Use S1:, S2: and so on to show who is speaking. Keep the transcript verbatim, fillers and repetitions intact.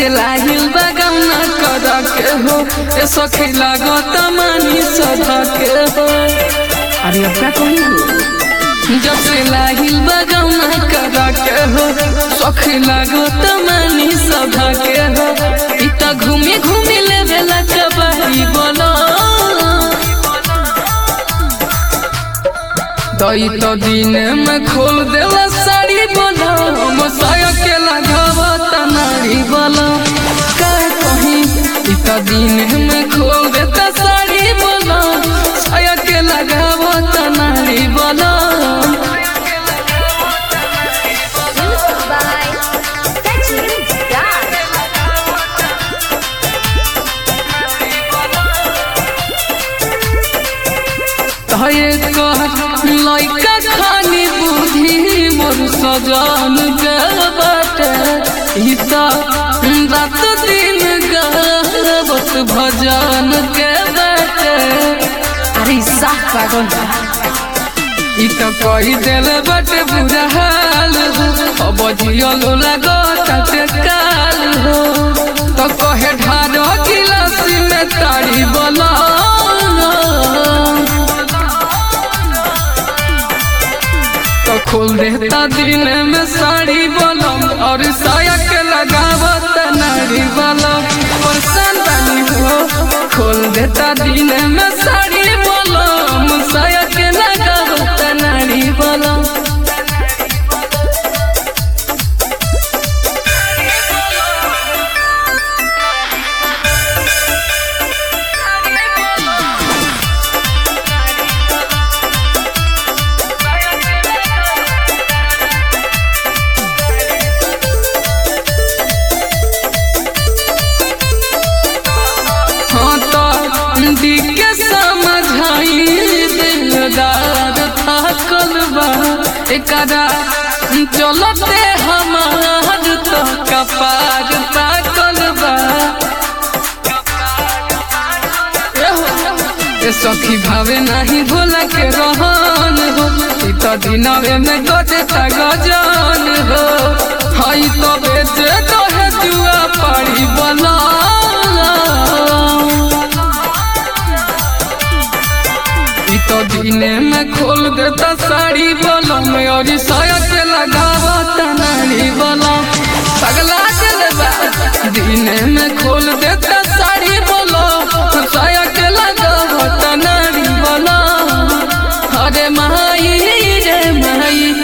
S1: से लाहिल बगौना कर के हो ए सखी लागत मानी सधा के हो।
S2: अरे अब क्या कही हो
S1: जब से लाहिल बगौना कर के हो सखी लागत मानी सधा के हो। इता घूमी घूमी लेवे लगा बारी बोलो दई तो दिन में खोल देला साड़ी बोलो मसाया के लगावा तनारी बोलो का कहीं इता दिन में खोल देता साड़ी बोलो साया के लगावा तनारी बोलो। लइका खानी बुद्धि मोर सजन के बाटे हिता रात दिन गावत भजन के बाटे।
S2: अरे साफ पागल
S1: इ तो कही दिल बाटे बुरा हाल हो अब जियलो लागत काल हो तो कहे ढारो गिलासी में तारी बोला खोल देता दिन में साड़ी बोलम और साया के लगावत नारी बोलम पसंद नहीं हो। खोल देता दिन में साड़ी बोलम साया के लगावत नारी बोलम। के समझाई दिलदार था कलबा एकरा चलते हमार तो कपार था कलबा। ए सखी भावे नहीं भोला के रहन हो तो दिनवे में गजता गजन हो हई तो बेचे तो है जुआ पड़ी बना तो दीने में खोल देता साड़ी बोलो मैं और साया के लगावा तनारी बोलो पगला चलबा दीने में खोल देता साड़ी बोलो साया के लगावा तनारी बोलो। अरे माई रे माई